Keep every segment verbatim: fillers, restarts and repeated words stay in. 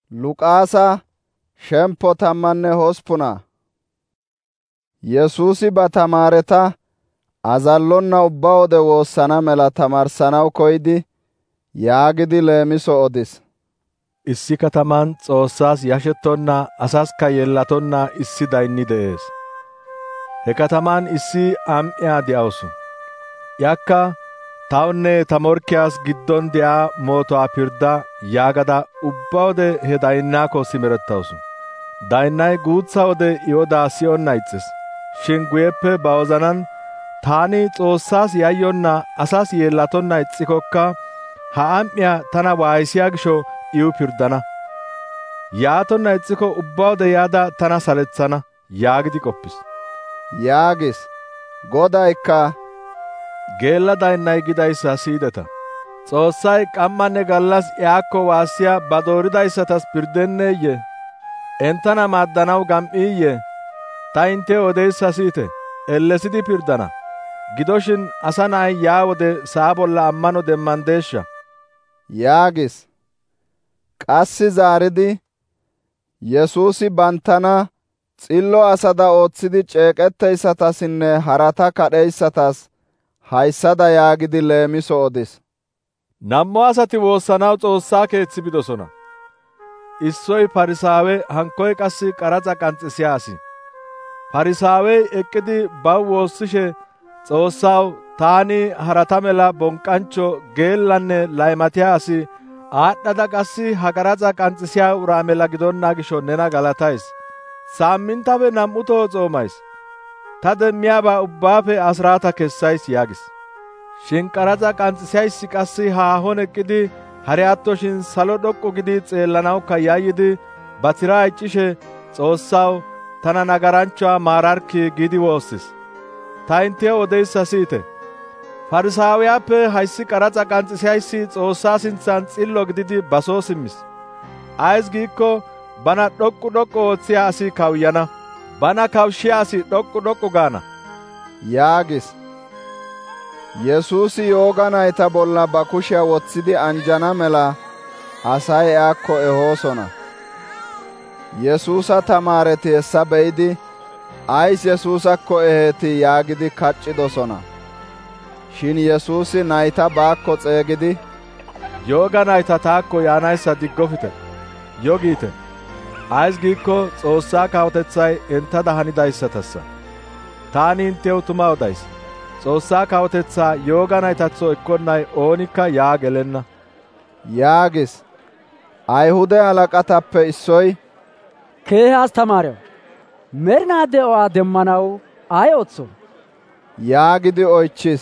Luqaasa shempo tammanne hospuna. Yesuusi ba tamaareta azallonna ubba wode woossana mela tamarsanaw koydi yaagidi leemiso odis. Issi kataman Xoossaas yashettonna asaska yeellatonna issi daynni de'ees. He kataman issi am7iya de'awusu. Yakka tawunne ta morkkiyas giddon de'a mootuwaa pirda yaagada ubba wode he daynnaako simerettawusu. Daynnay guutha wode I odaa siyonna ixxis. Shin guyeppe ba wozanan taani Xoossaas yayyonna asas yeellatonna ixxikokka ha am7iya tana waayisiya gisho iwu pirdana. Yaatonna ixxiko ubba wode yaada tana salethana yaagidi qoppis. Yaagis. Godaykka geella daynnay gidayssa siyideta. Xoossay qammanne gallas iyaakko waassiya ba dooridayssatas pirdenneeyye? Entana maaddanaw gam7iyye? Ta intte odeyssa siyite, ellesidi pirdana. Gidoshin asa na'ay yaa wode sa'a bolla ammano demmandeeshsha? Yaagis. Qassi zaaridi, Yesuusi banttana xillo asada ooththidi ceeqetteysatassinne harata kadheyssatas hayssada yaagidi leemiso odis. Nammo asati woossanaw Xoossaa keethi bidosona. Issoy Farisaawe, hankoy qassi qaraxa qanxisiyaa asi. Farisaawey eqqidi baw woossishe, Xoossaw, taani harata mela bonqqanchcho geellanne laymatiyaa asi aadhdhada qassi ha qaraxa qanxisiyaa uraa mela gidonna gisho nena galatays. Saammintafe nam7u toho xoomays. Ta demmiyaabaa ubbaafe asraata kessays yaagis. Shin qaraxa qanxisiyayssi qassi haahon eqqidi hari attoshin salo dhoqqu gidi xeellanawukka yayyidi ba tiraa iccishe, Xoossaw, tana nagaranchchaa maararkkii giidi woossis. Ta inttew odeyssa siyite. Farisaawiyaappe hayssi qaraxa qanxisiyayssi Xoossaa sinthan xillo gididi ba soo simmis. Ays giikko bana dhoqqu dhoqqu oothiyaa asi kawuyana, bana kawushiyaa asi dhoqqu dhoqqu gaana. Yaagis. Yesuusi yooga nayta bolla ba kushiyaa woththidi anjana mela asay iyaakko ehoosona. Yesuusa tamaareti hessa be'idi, ays Yesuusakko eheetii yaagidi kaccidosona. Shin Yesuusi nayta baakko xeegidi, yooga nayta taakko yaanayssa diggofite, yogiite. Ays giikko Xoossaa kawotethay entada hanidayssatassa. Taani inttew tuma odays. Xoossaa kawotethaa yooga naytatho ekkonnay oonikka yaa gelenna. Yaagis. Ayhude halaqatappe issoy, keehe astamaarew, merinaa de'uwaa demmanaw ay ooththo? yaagidi oychchis.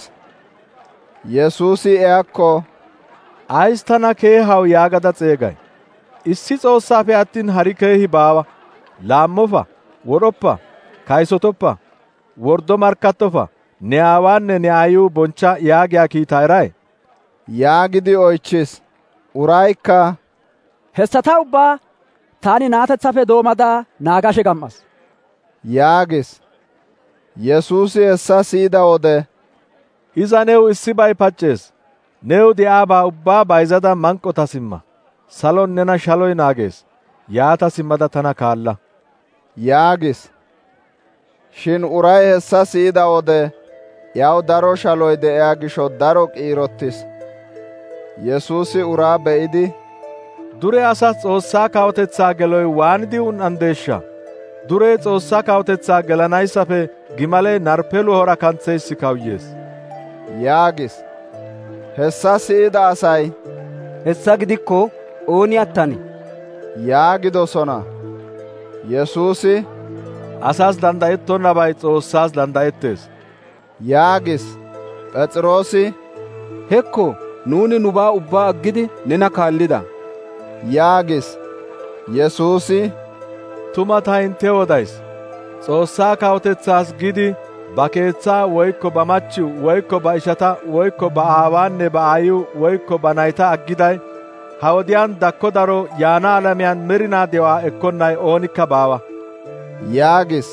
Yesuusi iyakko, ays tana keehaw yaagada xeegay? Issi Xoossaafe attin hari keehi baawa. Laammofa, wodhoppa, kaysotoppa, wordo markkattofa, ne aawaanne ne aayuu bonchcha yaagiyaa kiitaa eray? yaagidi oychchis. Uraykka, hessata ubbaa taani naatetsafe doomada naagashe gam7as. yaagis. Yesuusi hessa siyida wode, iza new issibay paccees. New de'aabaa ubbaa bayzada manqotas imma. Salon nena shaloy naagees. Yaata simmada tana kaalla. yaagis. Shin uray hessa siyida wode yaw daro shaloy de'iyaa gisho daro qiirottis. Yesuusi uraa be'idi, dure asas Xoossaa kawotetsaa geloy waanidi un7andeeshsha? Durey Xoossaa kawotetsaa gelanayssafe gimalee narpe luhora kanththeyssi kawuyees. yaagis. Hessa siyida asay, hessa gidikko ooni attane? yaagidosona. Yesuusi, asas dandayettonnabay Xoossaas dandayettees. yaagis. Phexroosi, hekko nuuni nubaa ubbaa aggidi nena kaallida. yaagis. Yesuusi, tuma ta inttew odays. Xoossaa kawotetsaas gidi ba keeththaa woykko ba machiw woykko ba ishata woykko ba aawaanne ba aayiw woykko ba nayta aggiday ha wodiyan dakko daro yaana alamiyan merinaa de'uwaa ekkonnay oonikka baawa. yaagis.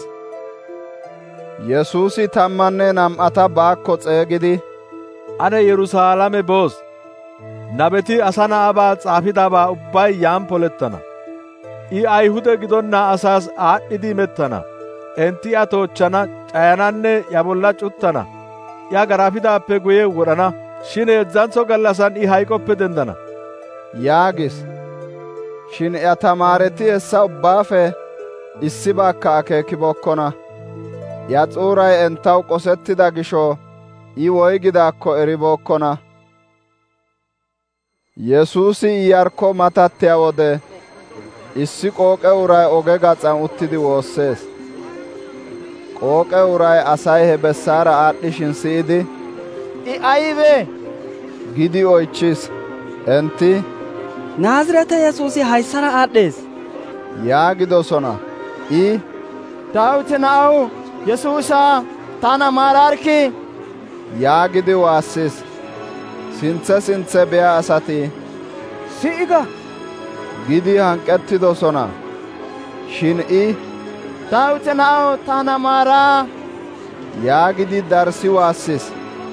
Yesuusi tammanne nam7ata baakko xeegidi, ane Yerusaalame boos. Nabeti asa na'abaa xaafidabaa ubbay yaan polettana. I Ayhude gidonna asaas aadhdhidi imettana. Enti iya toochchana, cayananne iya bolla cuttana. Iya garafidaappe guye wodhana. Shin heedzdzantho gallassan I hayqoppe dendana» yaagis. Shin iya tamaareti hessa ubbaafe issibaakka akeekibookkona. Iya xuuray entaw qosettida gisho I woygidaakko eribookkona. Yesuusi Iyarkko matattiya wode issi qooqe uray oge gaxan uttidi woossees. Qooqe uray asay he bessaara aadhdhishin siyidi, «I aybee?» gidi oychchis. Enti, «Naazirete Yesuusi hayssara aadhdhees» yaagidosona. I, «Daawite na'aw Yesuusaa tana maaraarkkii!» yaagidi waassis. Sinthe sinthe biya asati, «Si'iga» gidi hanqettidosona. Shin I, «Daawite na'aw tana maaraa!» yaagidi darssi waassis.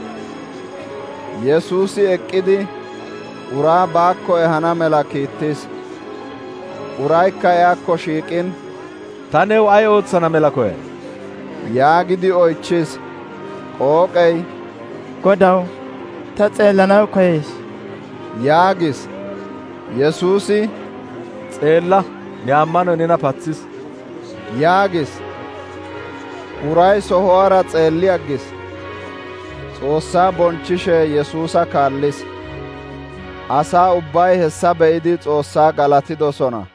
Yesuusi eqqidi uraa baakko ehana mela kiittis. Uraykka iyakko shiiqin, «Ta new ay ootsana mela koyay?» yaagidi oychchis. Qooqey, «Godaw, ta xeellanaw koyays» yaagis. Yesuusi, «Xeella, ne ammanoy nena paththis» yaagis. Uray sohuwaara xeelli aggis. Xoossaa bonchchishe Yesuusa kaallis. Asaa ubbay hessa be'idi Xoossaa galatidosona.